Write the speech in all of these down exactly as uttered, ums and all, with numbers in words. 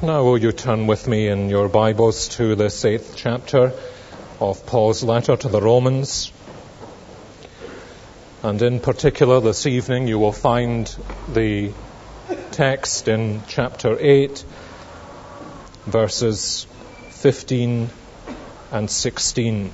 Now will you turn with me in your Bibles to this eighth chapter of Paul's letter to the Romans. And in particular this evening you will find the text in chapter eight, verses fifteen and sixteen.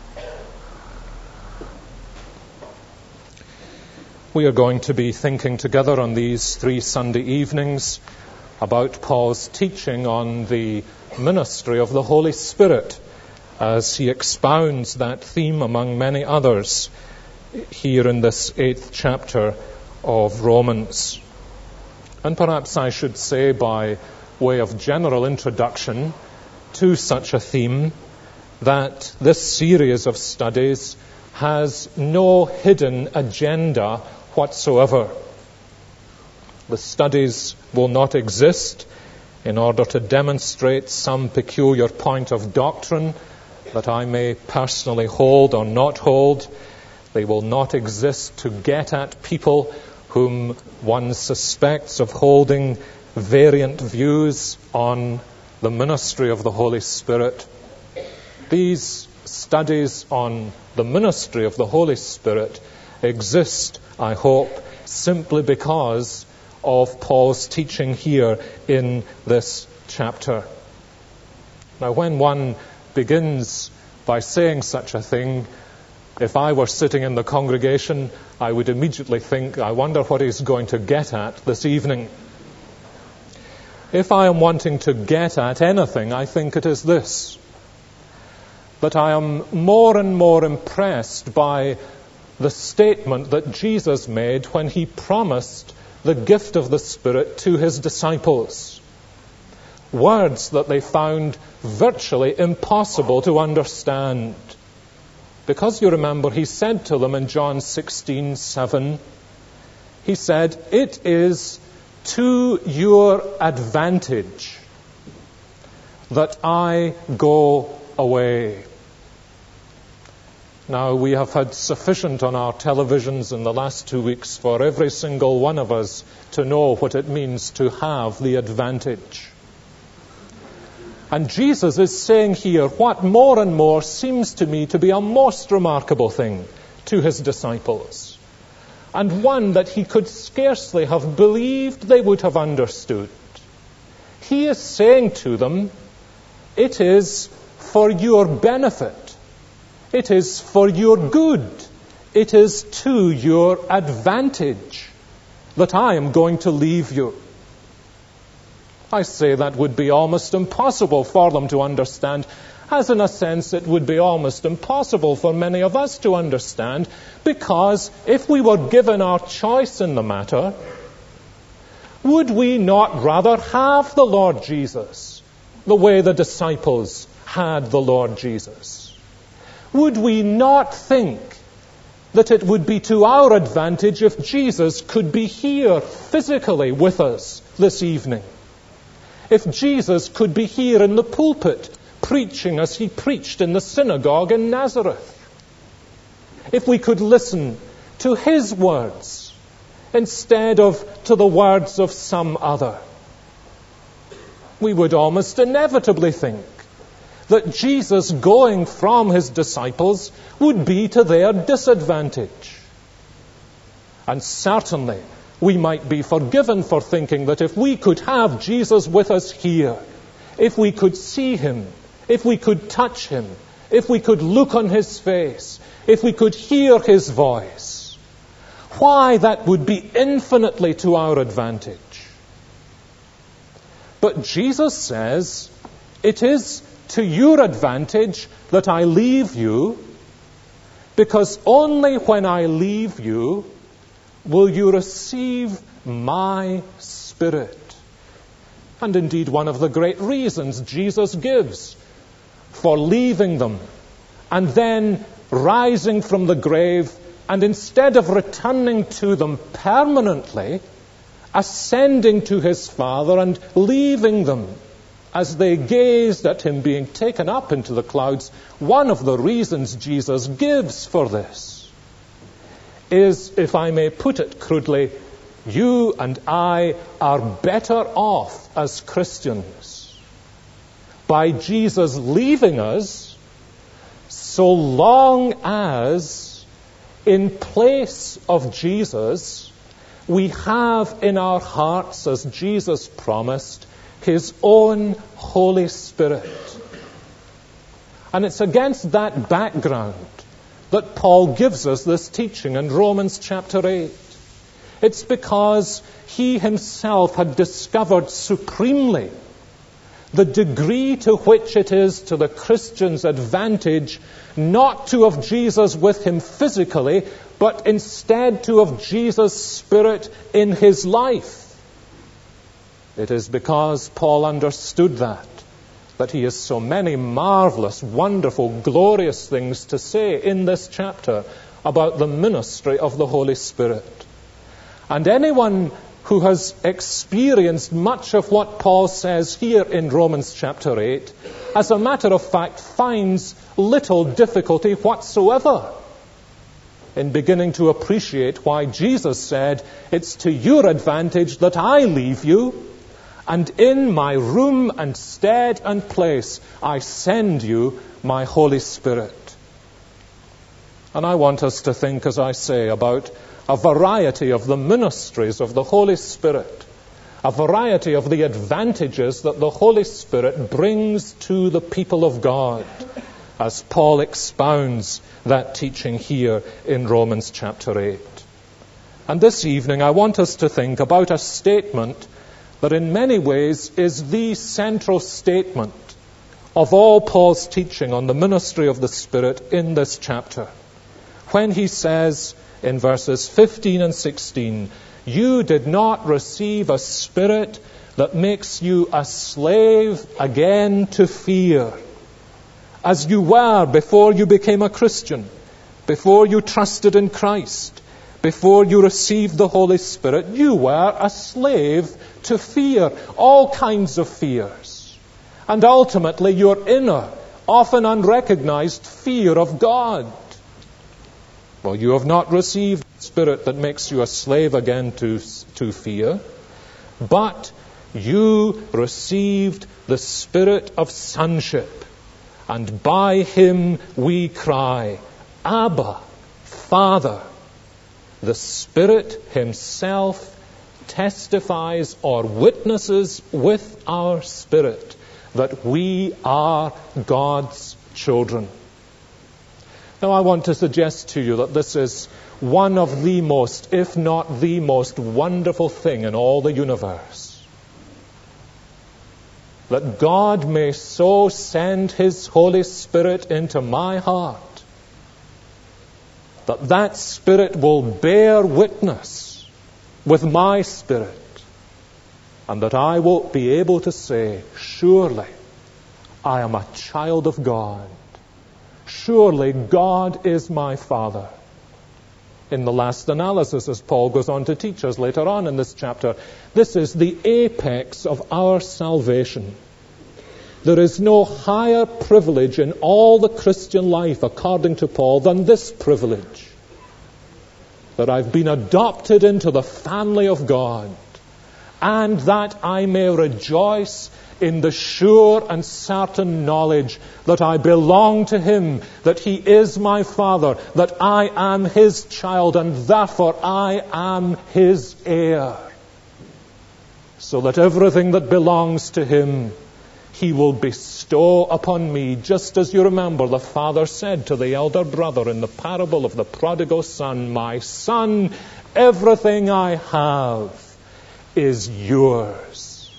We are going to be thinking together on these three Sunday evenings about Paul's teaching on the ministry of the Holy Spirit as he expounds that theme among many others here in this eighth chapter of Romans. And perhaps I should say, by way of general introduction to such a theme, that this series of studies has no hidden agenda whatsoever. The studies will not exist in order to demonstrate some peculiar point of doctrine that I may personally hold or not hold. They will not exist to get at people whom one suspects of holding variant views on the ministry of the Holy Spirit. These studies on the ministry of the Holy Spirit exist, I hope, simply because of Paul's teaching here in this chapter. Now, when one begins by saying such a thing, if I were sitting in the congregation, I would immediately think, I wonder what he's going to get at this evening. If I am wanting to get at anything, I think it is this: that I am more and more impressed by the statement that Jesus made when he promised the gift of the Spirit to his disciples. Words that they found virtually impossible to understand. Because you remember, he said to them in John sixteen seven, he said, "It is to your advantage that I go away." Now, we have had sufficient on our televisions in the last two weeks for every single one of us to know what it means to have the advantage. And Jesus is saying here what more and more seems to me to be a most remarkable thing to his disciples, and one that he could scarcely have believed they would have understood. He is saying to them, it is for your benefit. It is for your good. It is to your advantage that I am going to leave you. I say that would be almost impossible for them to understand, as in a sense it would be almost impossible for many of us to understand, because if we were given our choice in the matter, would we not rather have the Lord Jesus the way the disciples had the Lord Jesus? Would we not think that it would be to our advantage if Jesus could be here physically with us this evening? If Jesus could be here in the pulpit preaching as he preached in the synagogue in Nazareth? If we could listen to his words instead of to the words of some other? We would almost inevitably think that Jesus going from his disciples would be to their disadvantage. And certainly we might be forgiven for thinking that if we could have Jesus with us here, if we could see him, if we could touch him, if we could look on his face, if we could hear his voice, why that would be infinitely to our advantage. But Jesus says, it is to your advantage that I leave you, because only when I leave you will you receive my Spirit. And indeed, one of the great reasons Jesus gives for leaving them and then rising from the grave, and instead of returning to them permanently, ascending to his Father and leaving them as they gazed at him being taken up into the clouds, one of the reasons Jesus gives for this is, if I may put it crudely, you and I are better off as Christians. By Jesus leaving us, so long as in place of Jesus, we have in our hearts, as Jesus promised, His own Holy Spirit. And it's against that background that Paul gives us this teaching in Romans chapter eight. It's because he himself had discovered supremely the degree to which it is to the Christian's advantage not to have Jesus with him physically, but instead to have Jesus' Spirit in his life. It is because Paul understood that, that he has so many marvelous, wonderful, glorious things to say in this chapter about the ministry of the Holy Spirit. And anyone who has experienced much of what Paul says here in Romans chapter eight, as a matter of fact, finds little difficulty whatsoever in beginning to appreciate why Jesus said, "It's to your advantage that I leave you, and in my room and stead and place I send you my Holy Spirit." And I want us to think, as I say, about a variety of the ministries of the Holy Spirit, a variety of the advantages that the Holy Spirit brings to the people of God, as Paul expounds that teaching here in Romans chapter eight. And this evening I want us to think about a statement that in many ways is the central statement of all Paul's teaching on the ministry of the Spirit in this chapter, when he says in verses fifteen and sixteen, "You did not receive a spirit that makes you a slave again to fear, as you were before you became a Christian, before you trusted in Christ, before you received the Holy Spirit. You were a slave to fear, all kinds of fears, and ultimately your inner, often unrecognized fear of God. Well, you have not received the Spirit that makes you a slave again to, to fear, but you received the Spirit of sonship, and by Him we cry, Abba, Father." The Spirit Himself testifies or witnesses with our spirit that we are God's children. Now, I want to suggest to you that this is one of the most, if not the most wonderful thing in all the universe. That God may so send His Holy Spirit into my heart that that Spirit will bear witness with my spirit, and that I will be able to say, "Surely I am a child of God. Surely God is my Father." In the last analysis, as Paul goes on to teach us later on in this chapter, this is the apex of our salvation. There is no higher privilege in all the Christian life, according to Paul, than this privilege, that I've been adopted into the family of God, and that I may rejoice in the sure and certain knowledge that I belong to Him, that He is my Father, that I am His child, and therefore I am His heir, so that everything that belongs to Him He will bestow upon me, just as you remember the father said to the elder brother in the parable of the prodigal son, "My son, everything I have is yours."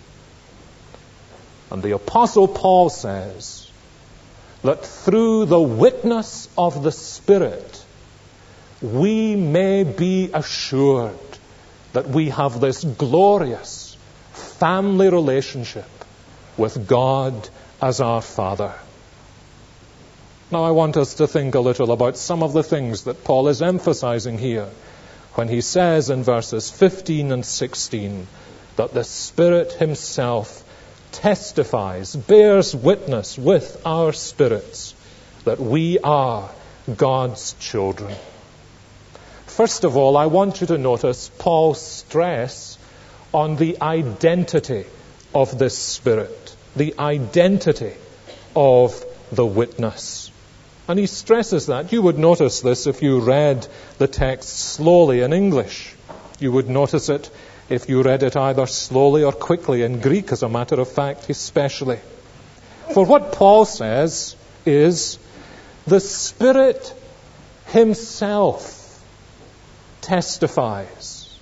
And the Apostle Paul says that through the witness of the Spirit, we may be assured that we have this glorious family relationship with God as our Father. Now, I want us to think a little about some of the things that Paul is emphasizing here when he says in verses fifteen and sixteen that the Spirit Himself testifies, bears witness with our spirits that we are God's children. First of all, I want you to notice Paul's stress on the identity of this Spirit, the identity of the witness. And he stresses that. You would notice this if you read the text slowly in English. You would notice it if you read it either slowly or quickly in Greek, as a matter of fact, especially. For what Paul says is, the Spirit himself testifies.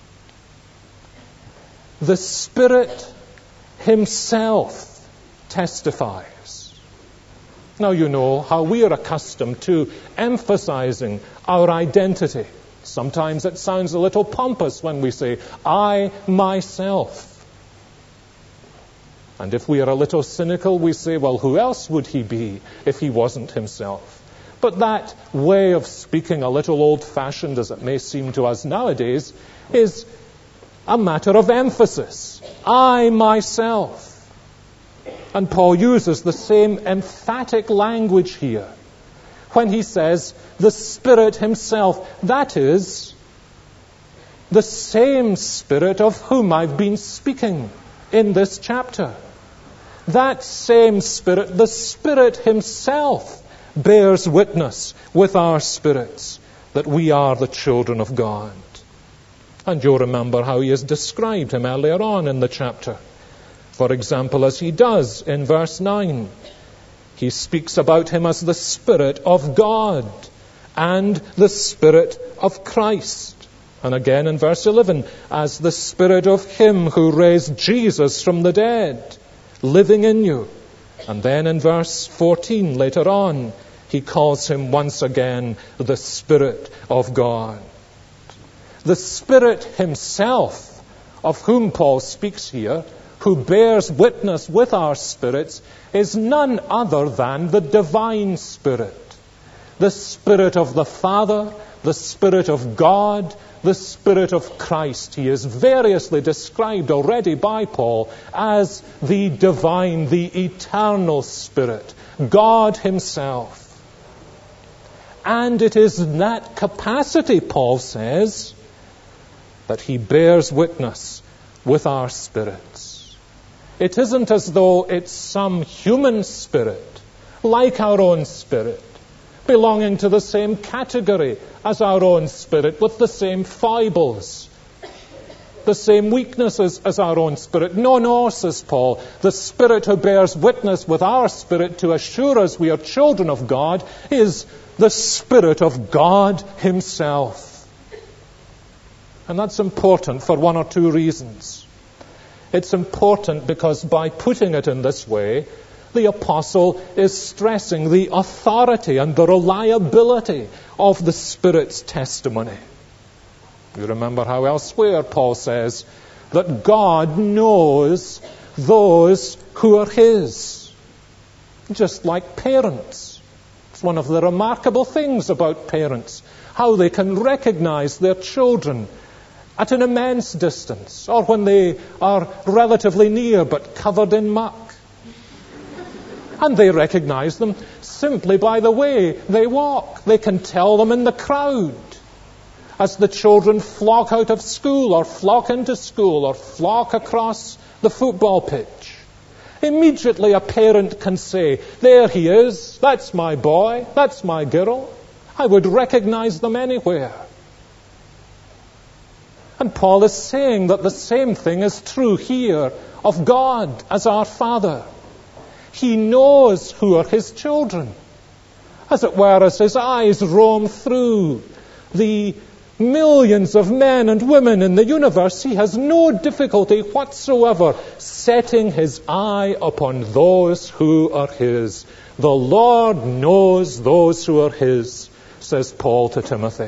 The Spirit himself testifies. Now you know how we are accustomed to emphasizing our identity. Sometimes it sounds a little pompous when we say, I myself. And if we are a little cynical, we say, well, who else would he be if he wasn't himself? But that way of speaking, a little old-fashioned as it may seem to us nowadays, is a matter of emphasis. I myself. And Paul uses the same emphatic language here when he says, the Spirit himself. That is, the same Spirit of whom I've been speaking in this chapter. That same Spirit, the Spirit himself, bears witness with our spirits that we are the children of God. And you'll remember how he has described him earlier on in the chapter. For example, as he does in verse nine, he speaks about him as the Spirit of God and the Spirit of Christ. And again in verse eleven, as the Spirit of him who raised Jesus from the dead, living in you. And then in verse fourteen, later on, he calls him once again the Spirit of God. The Spirit himself, of whom Paul speaks here, who bears witness with our spirits, is none other than the divine Spirit. The Spirit of the Father, the Spirit of God, the Spirit of Christ. He is variously described already by Paul as the divine, the eternal Spirit, God himself. And it is in that capacity, Paul says, that he bears witness with our spirits. It isn't as though it's some human spirit, like our own spirit, belonging to the same category as our own spirit, with the same foibles, the same weaknesses as our own spirit. No, no, says Paul, the Spirit who bears witness with our spirit to assure us we are children of God is the Spirit of God himself. And that's important for one or two reasons. It's important because by putting it in this way, the apostle is stressing the authority and the reliability of the Spirit's testimony. You remember how elsewhere Paul says that God knows those who are his. Just like parents. It's one of the remarkable things about parents, how they can recognize their children at an immense distance, or when they are relatively near but covered in muck. And they recognize them simply by the way they walk. They can tell them in the crowd as the children flock out of school or flock into school or flock across the football pitch. Immediately a parent can say, there he is, that's my boy, that's my girl. I would recognize them anywhere. And Paul is saying that the same thing is true here of God as our Father. He knows who are his children. As it were, as his eyes roam through the millions of men and women in the universe, he has no difficulty whatsoever setting his eye upon those who are his. The Lord knows those who are his, says Paul to Timothy.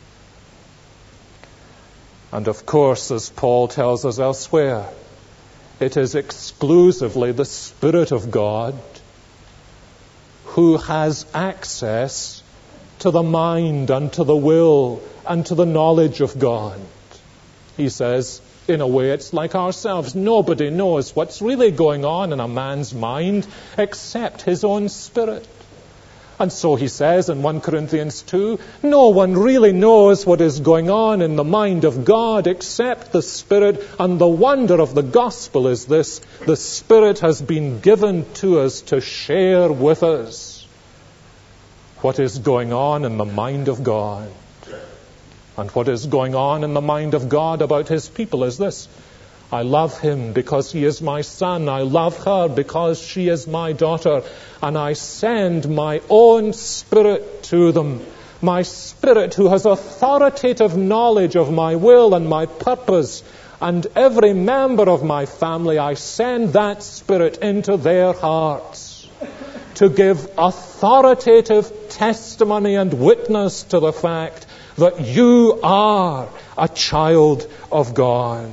And of course, as Paul tells us elsewhere, it is exclusively the Spirit of God who has access to the mind and to the will and to the knowledge of God. He says, in a way, it's like ourselves. Nobody knows what's really going on in a man's mind except his own spirit. And so he says in First Corinthians two, no one really knows what is going on in the mind of God except the Spirit. And the wonder of the gospel is this: the Spirit has been given to us to share with us what is going on in the mind of God. And what is going on in the mind of God about his people is this: I love him because he is my son. I love her because she is my daughter. And I send my own Spirit to them. My Spirit who has authoritative knowledge of my will and my purpose. And every member of my family, I send that Spirit into their hearts to give authoritative testimony and witness to the fact that you are a child of God.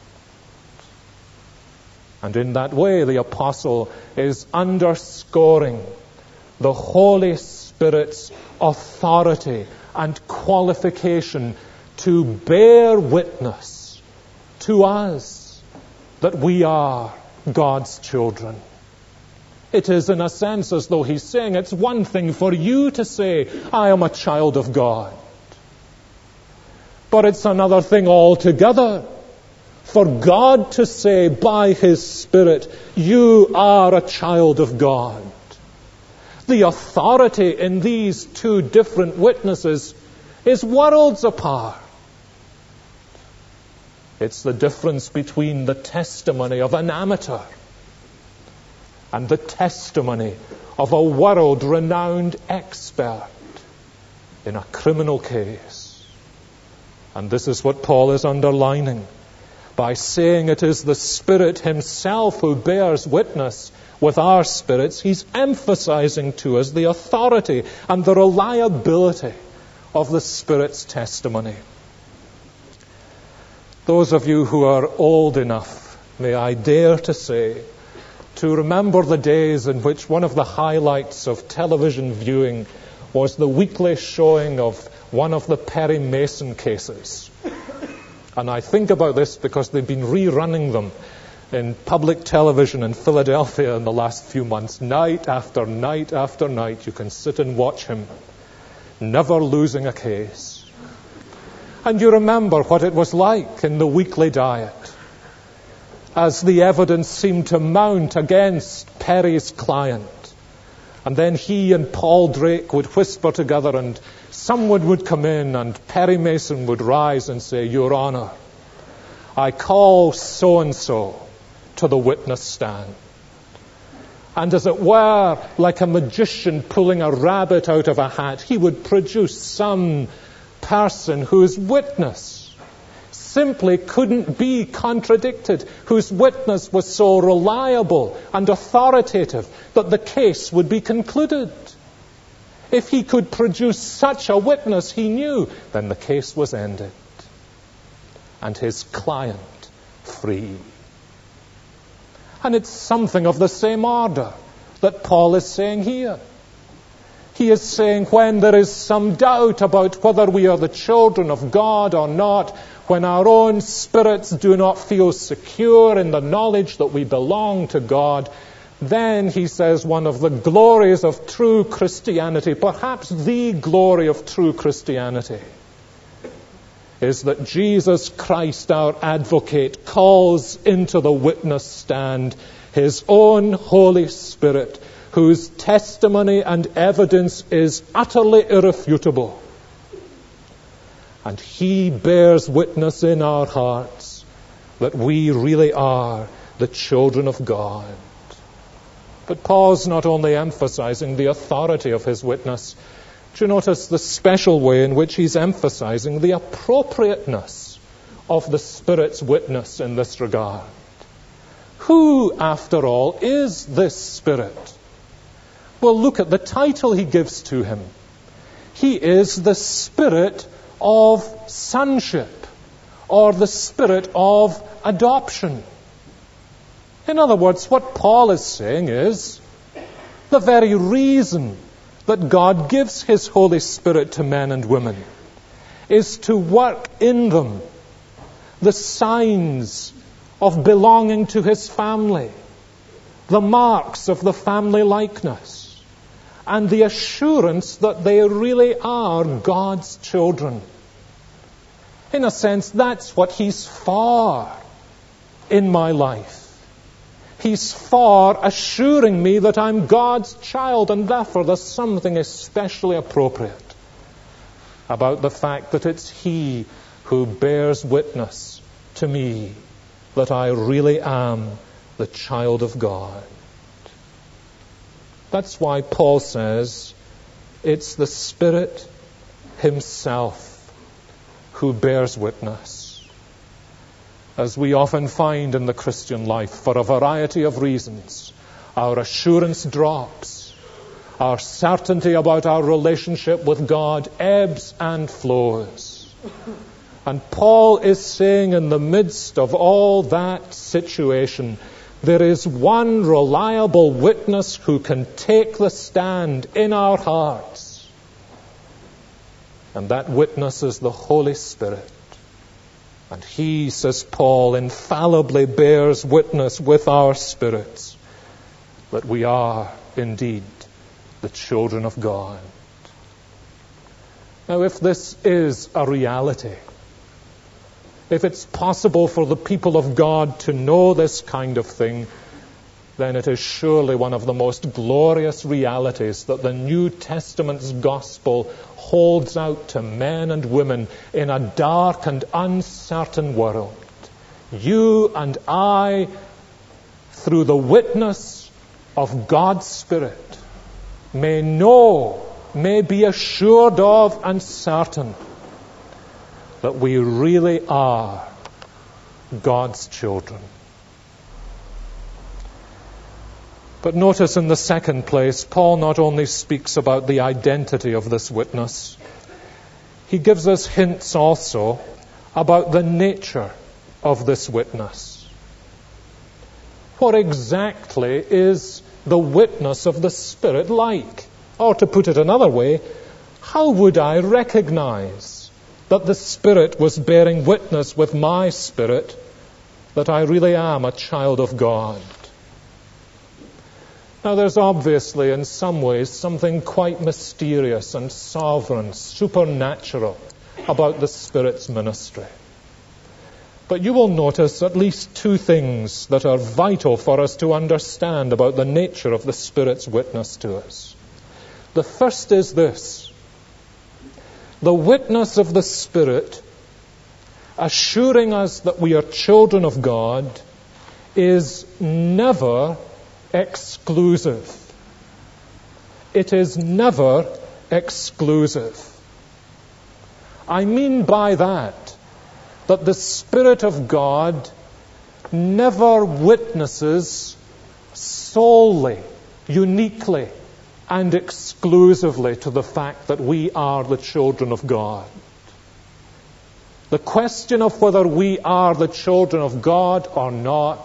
And in that way, the apostle is underscoring the Holy Spirit's authority and qualification to bear witness to us that we are God's children. It is, in a sense, as though he's saying it's one thing for you to say, I am a child of God. But it's another thing altogether for God to say by his Spirit, you are a child of God. The authority in these two different witnesses is worlds apart. It's the difference between the testimony of an amateur and the testimony of a world-renowned expert in a criminal case. And this is what Paul is underlining by saying it is the Spirit himself who bears witness with our spirits. He's emphasizing to us the authority and the reliability of the Spirit's testimony. Those of you who are old enough, may I dare to say, to remember the days in which one of the highlights of television viewing was the weekly showing of one of the Perry Mason cases. And I think about this because they've been rerunning them in public television in Philadelphia in the last few months. Night after night after night, you can sit and watch him, never losing a case. And you remember what it was like in the weekly diet, as the evidence seemed to mount against Perry's client. And then he and Paul Drake would whisper together, and someone would come in, and Perry Mason would rise and say, Your Honor, I call so-and-so to the witness stand. And as it were, like a magician pulling a rabbit out of a hat, he would produce some person whose witness simply couldn't be contradicted, whose witness was so reliable and authoritative that the case would be concluded. If he could produce such a witness, he knew, then the case was ended and his client free. And it's something of the same order that Paul is saying here. He is saying when there is some doubt about whether we are the children of God or not, when our own spirits do not feel secure in the knowledge that we belong to God, then, he says, one of the glories of true Christianity, perhaps the glory of true Christianity, is that Jesus Christ, our advocate, calls into the witness stand his own Holy Spirit, whose testimony and evidence is utterly irrefutable. And he bears witness in our hearts that we really are the children of God. But Paul's not only emphasizing the authority of his witness. Do you notice the special way in which he's emphasizing the appropriateness of the Spirit's witness in this regard? Who, after all, is this Spirit? Well, look at the title he gives to him. He is the Spirit of sonship, or the Spirit of adoption. In other words, what Paul is saying is the very reason that God gives his Holy Spirit to men and women is to work in them the signs of belonging to his family, the marks of the family likeness. and the assurance that they really are God's children. In a sense, that's what He's for in my life. He's for assuring me that I'm God's child, and therefore there's something especially appropriate about the fact that it's He who bears witness to me that I really am the child of God. That's why Paul says it's the Spirit Himself who bears witness. As we often find in the Christian life, for a variety of reasons, our assurance drops. Our certainty about our relationship with God ebbs and flows. And Paul is saying in the midst of all that situation, there is one reliable witness who can take the stand in our hearts. And that witness is the Holy Spirit. And He, says Paul, infallibly bears witness with our spirits that we are indeed the children of God. Now, if this is a reality, if it's possible for the people of God to know this kind of thing, then it is surely one of the most glorious realities that the New Testament's gospel holds out to men and women in a dark and uncertain world. You and I, through the witness of God's Spirit, may know, may be assured of and certain that we really are God's children. But notice in the second place, Paul not only speaks about the identity of this witness, he gives us hints also about the nature of this witness. What exactly is the witness of the Spirit like? Or to put it another way, how would I recognize that the Spirit was bearing witness with my spirit that I really am a child of God? Now, there's obviously, in some ways, something quite mysterious and sovereign, supernatural about the Spirit's ministry. But you will notice at least two things that are vital for us to understand about the nature of the Spirit's witness to us. The first is this: the witness of the Spirit assuring us that we are children of God is never exclusive. It is never exclusive. I mean by that, that the Spirit of God never witnesses solely, uniquely, and exclusively to the fact that we are the children of God. The question of whether we are the children of God or not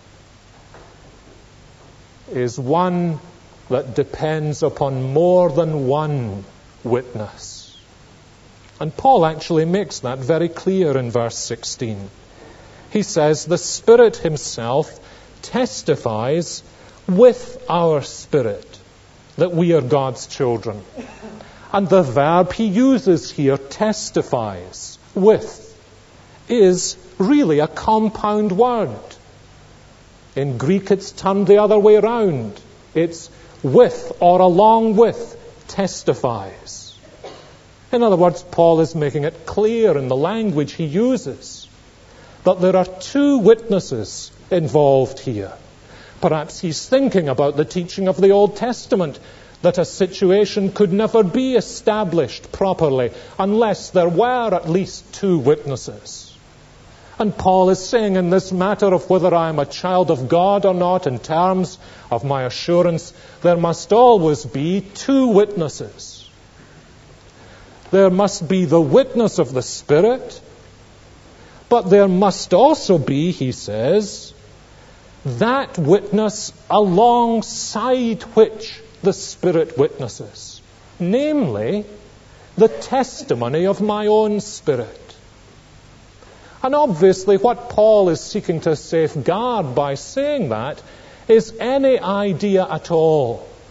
is one that depends upon more than one witness. And Paul actually makes that very clear in verse sixteen. He says, the Spirit Himself testifies with our spirit that we are God's children. And the verb he uses here, testifies, with, is really a compound word. In Greek, it's turned the other way around. It's with or along with testifies. In other words, Paul is making it clear in the language he uses that there are two witnesses involved here. Perhaps he's thinking about the teaching of the Old Testament, that a situation could never be established properly unless there were at least two witnesses. And Paul is saying in this matter of whether I am a child of God or not, in terms of my assurance, there must always be two witnesses. There must be the witness of the Spirit, but there must also be, he says, that witness alongside which the Spirit witnesses, namely, the testimony of my own spirit. And obviously what Paul is seeking to safeguard by saying that is any idea at all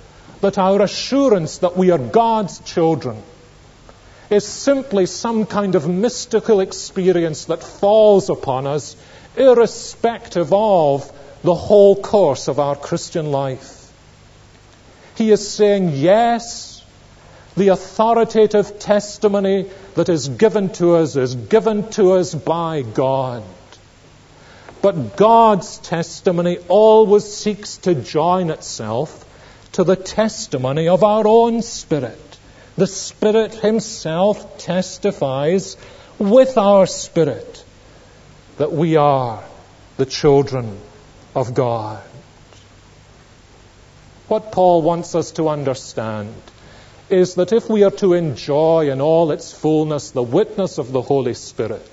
that our assurance that we are God's children is simply some kind of mystical experience that falls upon us irrespective of the whole course of our Christian life. He is saying, yes, the authoritative testimony that is given to us is given to us by God. But God's testimony always seeks to join itself to the testimony of our own spirit. The Spirit Himself testifies with our spirit that we are the children of God. What Paul wants us to understand is that if we are to enjoy in all its fullness the witness of the Holy Spirit,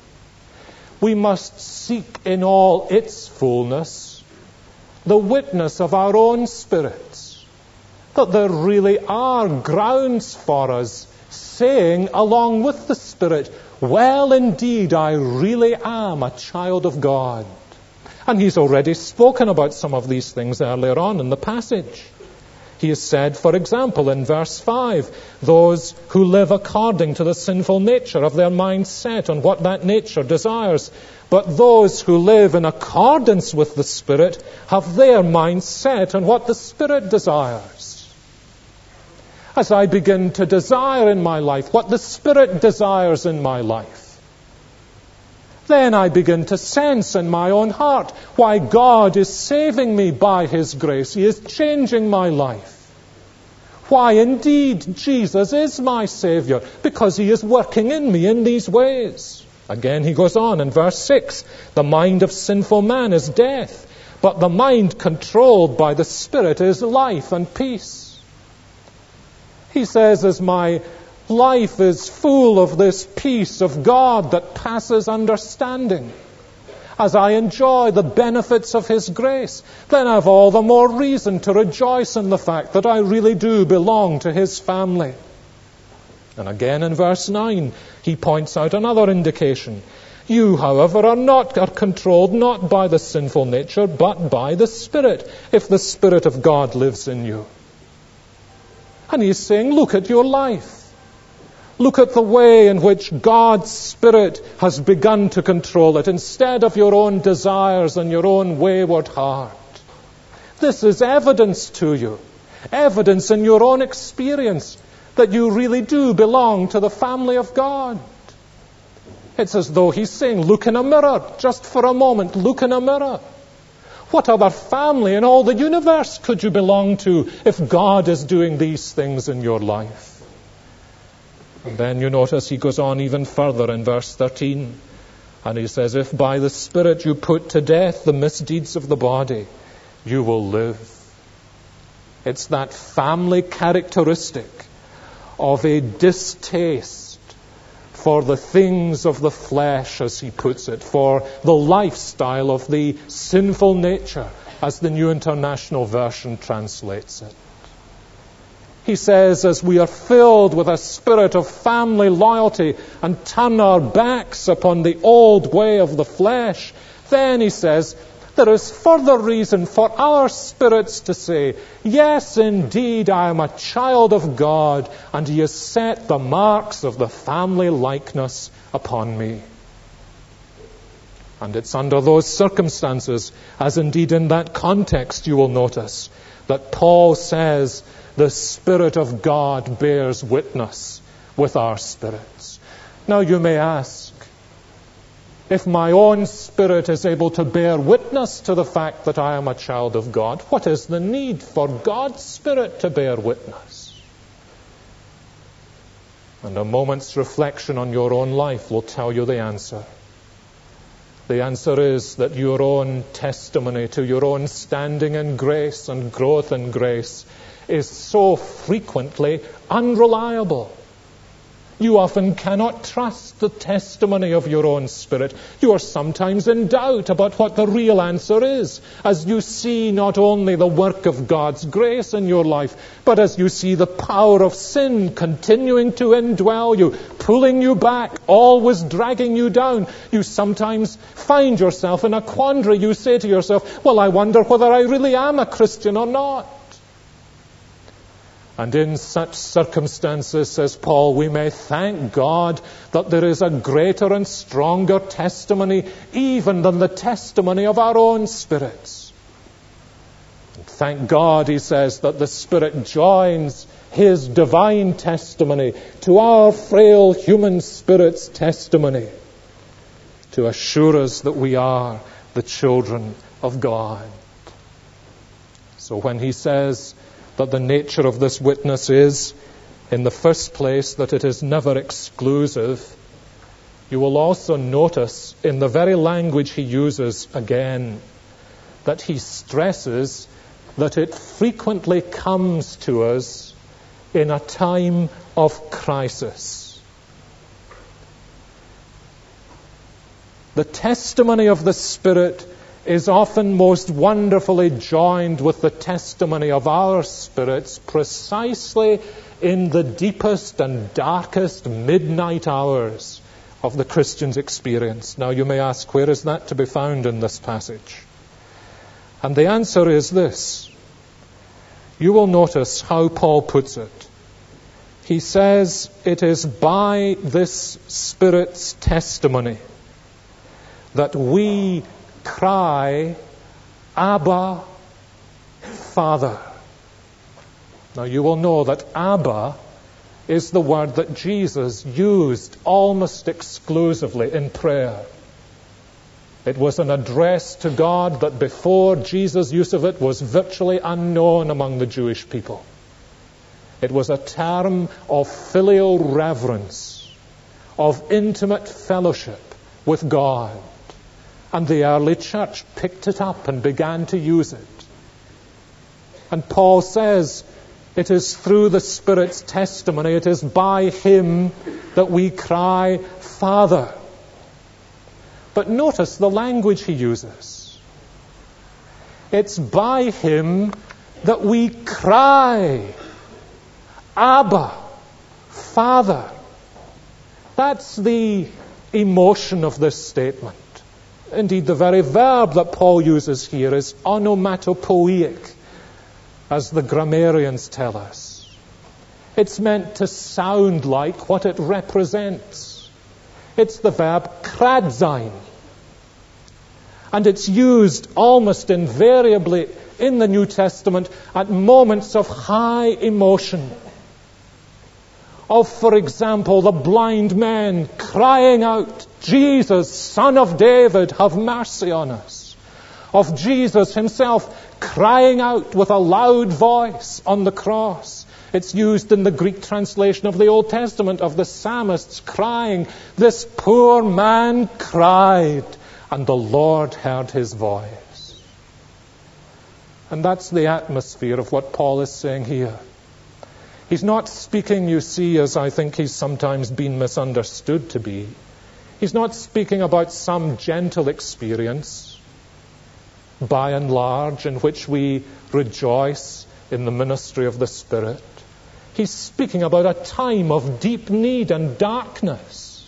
we must seek in all its fullness the witness of our own spirits. That there really are grounds for us saying along with the Spirit, well, indeed, I really am a child of God. And he's already spoken about some of these things earlier on in the passage. He has said, for example, in verse five, those who live according to the sinful nature of their mind set on what that nature desires. But those who live in accordance with the Spirit have their mind set on what the Spirit desires. As I begin to desire in my life what the Spirit desires in my life, then I begin to sense in my own heart why God is saving me by His grace. He is changing my life. Why indeed Jesus is my Savior, because He is working in me in these ways. Again he goes on in verse six, the mind of sinful man is death, but the mind controlled by the Spirit is life and peace. He says, as my life is full of this peace of God that passes understanding, as I enjoy the benefits of His grace, then I have all the more reason to rejoice in the fact that I really do belong to His family. And again in verse nine, he points out another indication. You, however, are not are controlled not by the sinful nature, but by the Spirit, if the Spirit of God lives in you. And he's saying, look at your life. Look at the way in which God's Spirit has begun to control it, instead of your own desires and your own wayward heart. This is evidence to you, evidence in your own experience that you really do belong to the family of God. It's as though he's saying, look in a mirror, just for a moment, look in a mirror. What other family in all the universe could you belong to if God is doing these things in your life? And then you notice he goes on even further in verse thirteen. And he says, if by the Spirit you put to death the misdeeds of the body, you will live. It's that family characteristic of a distaste for the things of the flesh, as he puts it, for the lifestyle of the sinful nature, as the New International Version translates it. He says, as we are filled with a spirit of family loyalty and turn our backs upon the old way of the flesh, then, he says, there is further reason for our spirits to say, yes, indeed, I am a child of God, and He has set the marks of the family likeness upon me. And it's under those circumstances, as indeed in that context you will notice, that Paul says, the Spirit of God bears witness with our spirits. Now you may ask, if my own spirit is able to bear witness to the fact that I am a child of God, what is the need for God's Spirit to bear witness? And a moment's reflection on your own life will tell you the answer. The answer is that your own testimony to your own standing in grace and growth in grace is so frequently unreliable. You often cannot trust the testimony of your own spirit. You are sometimes in doubt about what the real answer is, as you see not only the work of God's grace in your life, but as you see the power of sin continuing to indwell you, pulling you back, always dragging you down. You sometimes find yourself in a quandary. You say to yourself, well, I wonder whether I really am a Christian or not. But as you see the power of sin continuing to indwell you, pulling you back, always dragging you down, you sometimes find yourself in a quandary. You say to yourself, well, I wonder whether I really am a Christian or not. But as you see the power of sin continuing to indwell you, pulling you back, always dragging you down, you sometimes find yourself in a quandary. You say to yourself, well, I wonder whether I really am a Christian or not. And in such circumstances, says Paul, we may thank God that there is a greater and stronger testimony even than the testimony of our own spirits. And thank God, he says, that the Spirit joins his divine testimony to our frail human spirit's testimony to assure us that we are the children of God. So when he says that the nature of this witness is, in the first place, that it is never exclusive, you will also notice in the very language he uses again that he stresses that it frequently comes to us in a time of crisis. The testimony of the Spirit is often most wonderfully joined with the testimony of our spirits precisely in the deepest and darkest midnight hours of the Christian's experience. Now you may ask, where is that to be found in this passage? And the answer is this. You will notice how Paul puts it. He says it is by this Spirit's testimony that we cry, Abba, Father. Now you will know that Abba is the word that Jesus used almost exclusively in prayer. It was an address to God that before Jesus' use of it was virtually unknown among the Jewish people. It was a term of filial reverence, of intimate fellowship with God. And the early church picked it up and began to use it. And Paul says, it is through the Spirit's testimony, it is by him that we cry, Father. But notice the language he uses. It's by him that we cry, Abba, Father. That's the emotion of this statement. Indeed, the very verb that Paul uses here is onomatopoeic, as the grammarians tell us. It's meant to sound like what it represents. It's the verb kradziyn. And it's used almost invariably in the New Testament at moments of high emotion. Of, for example, the blind men crying out, Jesus, Son of David, have mercy on us. Of Jesus himself crying out with a loud voice on the cross. It's used in the Greek translation of the Old Testament of the psalmists crying, this poor man cried, and the Lord heard his voice. And that's the atmosphere of what Paul is saying here. He's not speaking, you see, as I think he's sometimes been misunderstood to be. He's not speaking about some gentle experience, by and large, in which we rejoice in the ministry of the Spirit. He's speaking about a time of deep need and darkness.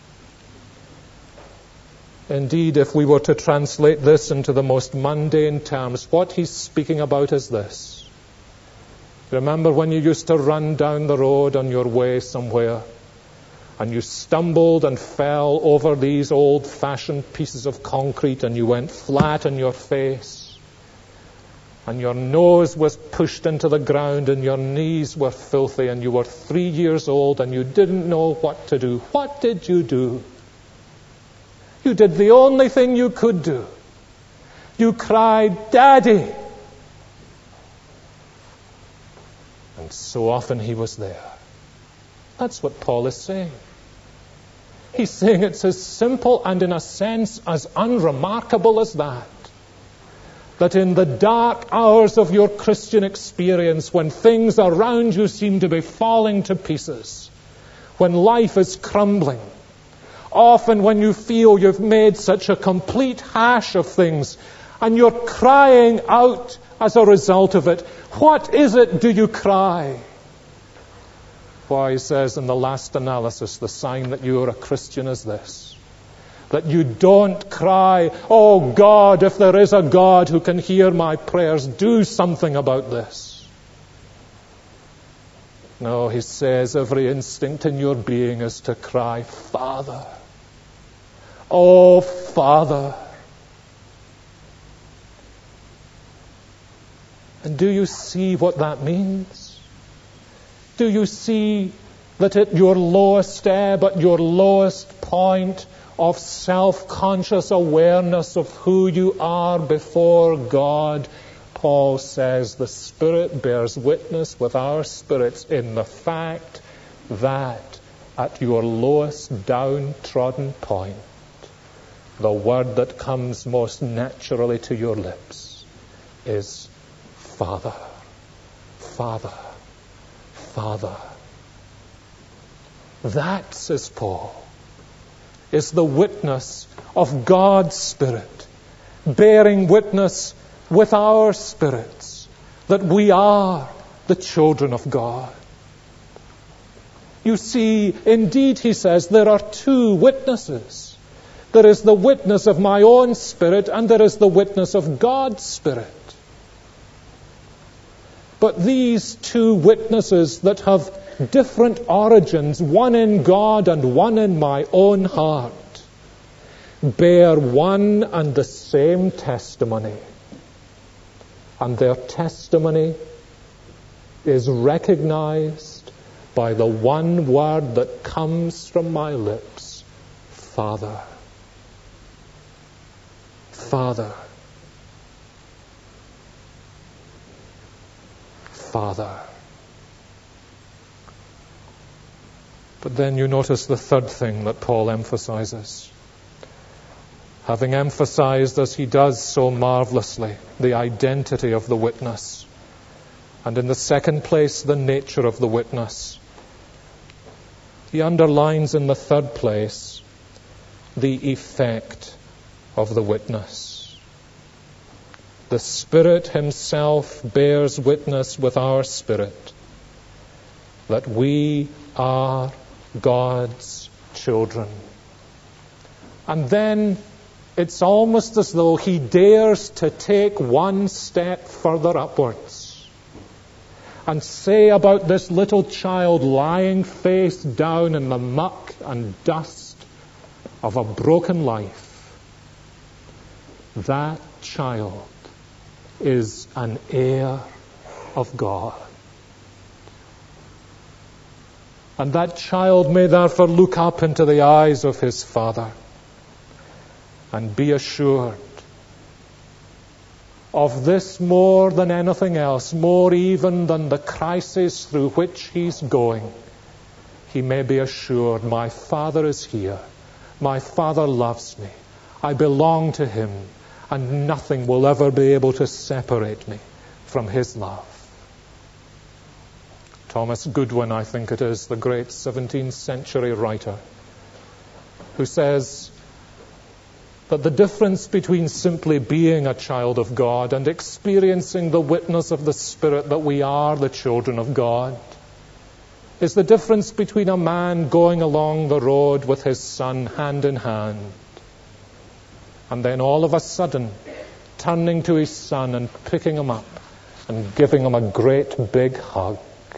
Indeed, if we were to translate this into the most mundane terms, what he's speaking about is this. Remember when you used to run down the road on your way somewhere, and you stumbled and fell over these old-fashioned pieces of concrete, and you went flat on your face, and your nose was pushed into the ground, and your knees were filthy, and you were three years old, and you didn't know what to do. What did you do? You did the only thing you could do. You cried, Daddy! And so often he was there. That's what Paul is saying. He's saying it's as simple and in a sense as unremarkable as that. That in the dark hours of your Christian experience, when things around you seem to be falling to pieces, when life is crumbling, often when you feel you've made such a complete hash of things, and you're crying out as a result of it, what is it do you cry? Why, he says in the last analysis, the sign that you are a Christian is this. That you don't cry, oh God, if there is a God who can hear my prayers, do something about this. No, he says every instinct in your being is to cry, Father. Oh, Father. And do you see what that means? Do you see that at your lowest ebb, at your lowest point of self-conscious awareness of who you are before God, Paul says the Spirit bears witness with our spirits in the fact that at your lowest downtrodden point, the word that comes most naturally to your lips is Father, Father, Father. That, says Paul, is the witness of God's Spirit, bearing witness with our spirits that we are the children of God. You see, indeed, he says, there are two witnesses. There is the witness of my own spirit, and there is the witness of God's Spirit. But these two witnesses that have different origins, one in God and one in my own heart, bear one and the same testimony. And their testimony is recognized by the one word that comes from my lips, Father. Father. Father. But then you notice the third thing that Paul emphasizes. Having emphasized, as he does so marvelously, the identity of the witness, and in the second place, the nature of the witness, he underlines in the third place the effect of the witness. The Spirit himself bears witness with our spirit that we are God's children. And then it's almost as though he dares to take one step further upwards and say about this little child lying face down in the muck and dust of a broken life, that child is an heir of God. And that child may therefore look up into the eyes of his Father and be assured of this more than anything else, more even than the crisis through which he's going. He may be assured, my Father is here. My Father loves me. I belong to him, and nothing will ever be able to separate me from his love. Thomas Goodwin, I think it is, the great seventeenth century writer, who says that the difference between simply being a child of God and experiencing the witness of the Spirit that we are the children of God is the difference between a man going along the road with his son hand in hand, and then all of a sudden turning to his son and picking him up and giving him a great big hug.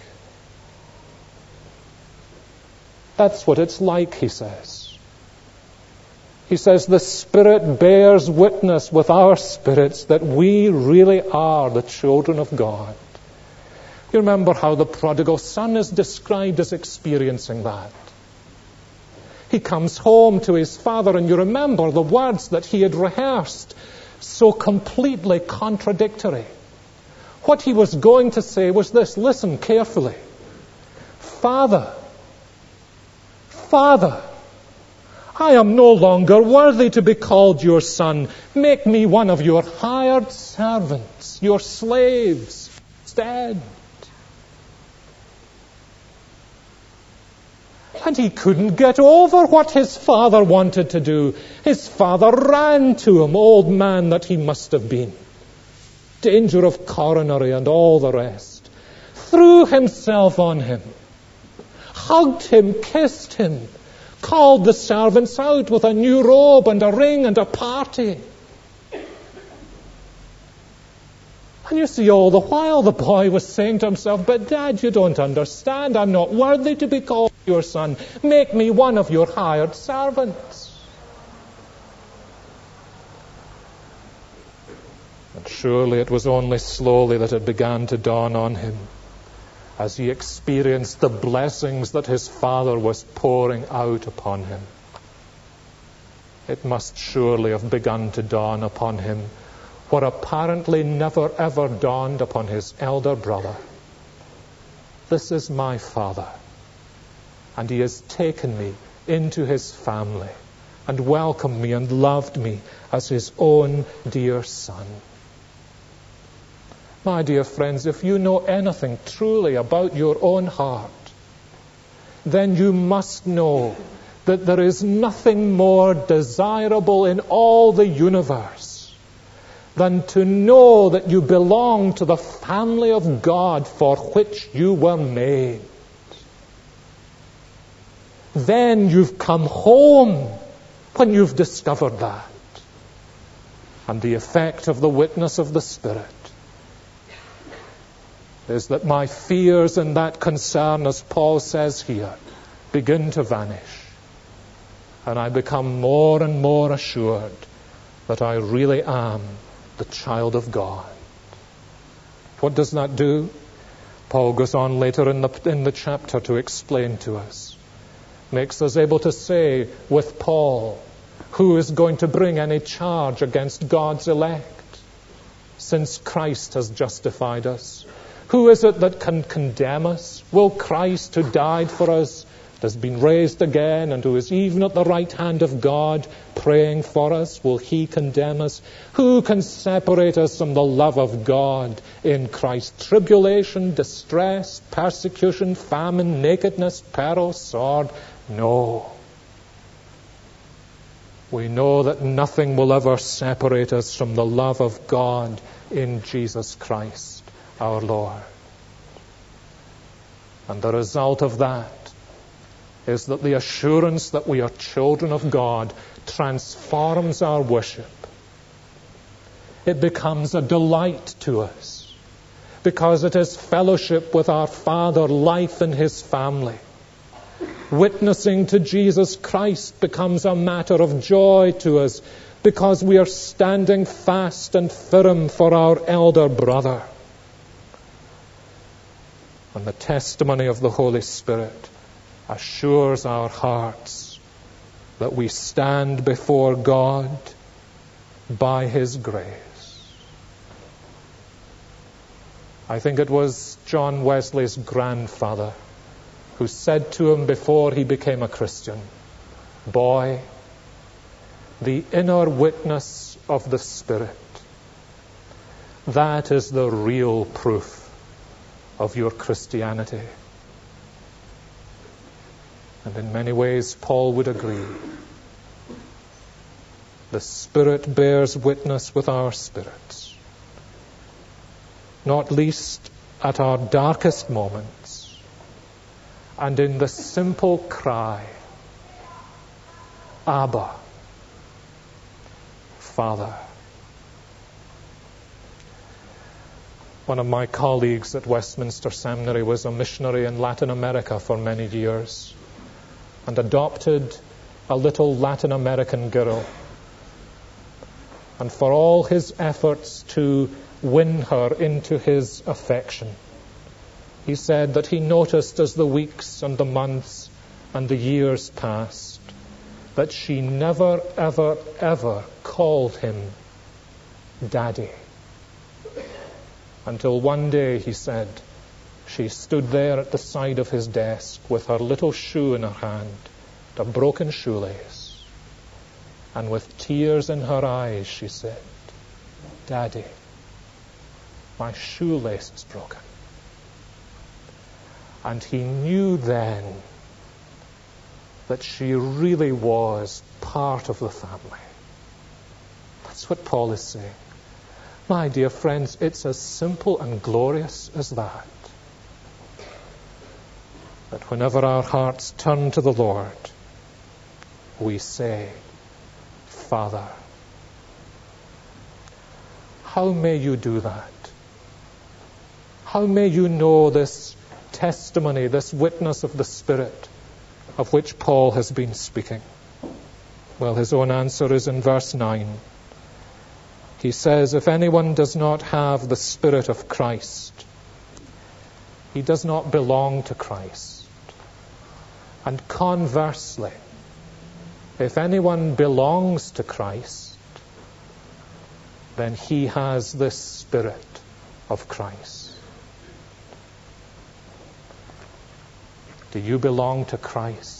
That's what it's like, he says. He says the Spirit bears witness with our spirits that we really are the children of God. You remember how the prodigal son is described as experiencing that. He comes home to his father, and you remember the words that he had rehearsed, so completely contradictory. What he was going to say was this, listen carefully. Father, Father, I am no longer worthy to be called your son. Make me one of your hired servants, your slaves, instead. And he couldn't get over what his father wanted to do. His father ran to him, old man that he must have been. Danger of coronary and all the rest. Threw himself on him. Hugged him, kissed him. Called the servants out with a new robe and a ring and a party. And you see, all the while the boy was saying to himself, but Dad, you don't understand. I'm not worthy to be called your son. Make me one of your hired servants. And surely it was only slowly that it began to dawn on him as he experienced the blessings that his father was pouring out upon him. It must surely have begun to dawn upon him what apparently never ever dawned upon his elder brother. This is my father, and he has taken me into his family and welcomed me and loved me as his own dear son. My dear friends, if you know anything truly about your own heart, then you must know that there is nothing more desirable in all the universe than to know that you belong to the family of God for which you were made. Then you've come home when you've discovered that. And the effect of the witness of the Spirit is that my fears and that concern, as Paul says here, begin to vanish. And I become more and more assured that I really am the child of God. What does that do? Paul goes on later in the, in the chapter to explain to us. Makes us able to say with Paul, who is going to bring any charge against God's elect, since Christ has justified us? Who is it that can condemn us? Will Christ, who died for us, has been raised again, and who is even at the right hand of God praying for us, will he condemn us? Who can separate us from the love of God in Christ? Tribulation, distress, persecution, famine, nakedness, peril, sword? No. We know that nothing will ever separate us from the love of God in Jesus Christ, our Lord. And the result of that is that the assurance that we are children of God transforms our worship. It becomes a delight to us because it is fellowship with our Father, life in his family. Witnessing to Jesus Christ becomes a matter of joy to us because we are standing fast and firm for our elder brother. And the testimony of the Holy Spirit assures our hearts that we stand before God by his grace. I think it was John Wesley's grandfather who said to him before he became a Christian, "Boy, the inner witness of the Spirit, that is the real proof of your Christianity." And in many ways, Paul would agree. The Spirit bears witness with our spirits, not least at our darkest moments, and in the simple cry, "Abba, Father." One of my colleagues at Westminster Seminary was a missionary in Latin America for many years and adopted a little Latin American girl. And for all his efforts to win her into his affection, he said that he noticed as the weeks and the months and the years passed that she never, ever, ever called him Daddy. Until one day, he said, she stood there at the side of his desk with her little shoe in her hand, a broken shoelace. And with tears in her eyes, she said, "Daddy, my shoelace is broken." And he knew then that she really was part of the family. That's what Paul is saying. My dear friends, it's as simple and glorious as that. That whenever our hearts turn to the Lord, we say, "Father." How may you do that? How may you know this testimony, this witness of the Spirit of which Paul has been speaking? Well, his own answer is in verse nine. He says, if anyone does not have the Spirit of Christ, he does not belong to Christ. And conversely, if anyone belongs to Christ, then he has the Spirit of Christ. Do you belong to Christ?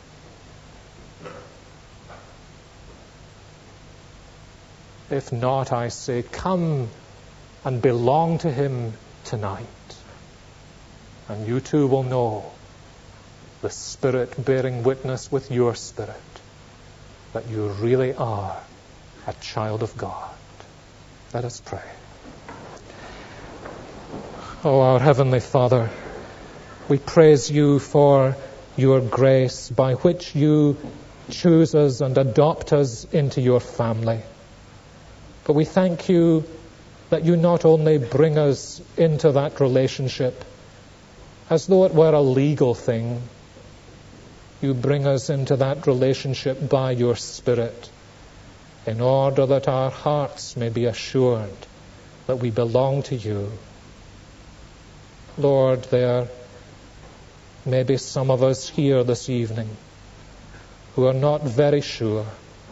If not, I say, come and belong to him tonight. And you too will know the Spirit bearing witness with your spirit that you really are a child of God. Let us pray. Oh, our Heavenly Father, we praise you for your grace by which you choose us and adopt us into your family. But we thank you that you not only bring us into that relationship as though it were a legal thing, you bring us into that relationship by your Spirit in order that our hearts may be assured that we belong to you. Lord, there may be some of us here this evening who are not very sure,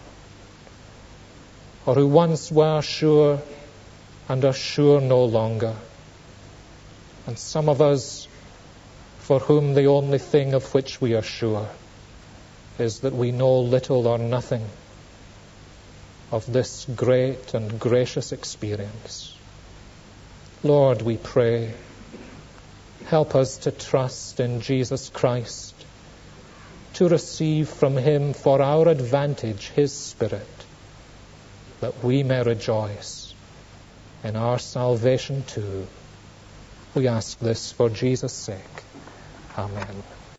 or who once were sure and are sure no longer. And some of us for whom the only thing of which we are sure is that we know little or nothing of this great and gracious experience. Lord, we pray, help us to trust in Jesus Christ, to receive from him for our advantage his Spirit, that we may rejoice in our salvation too. We ask this for Jesus' sake. Amen.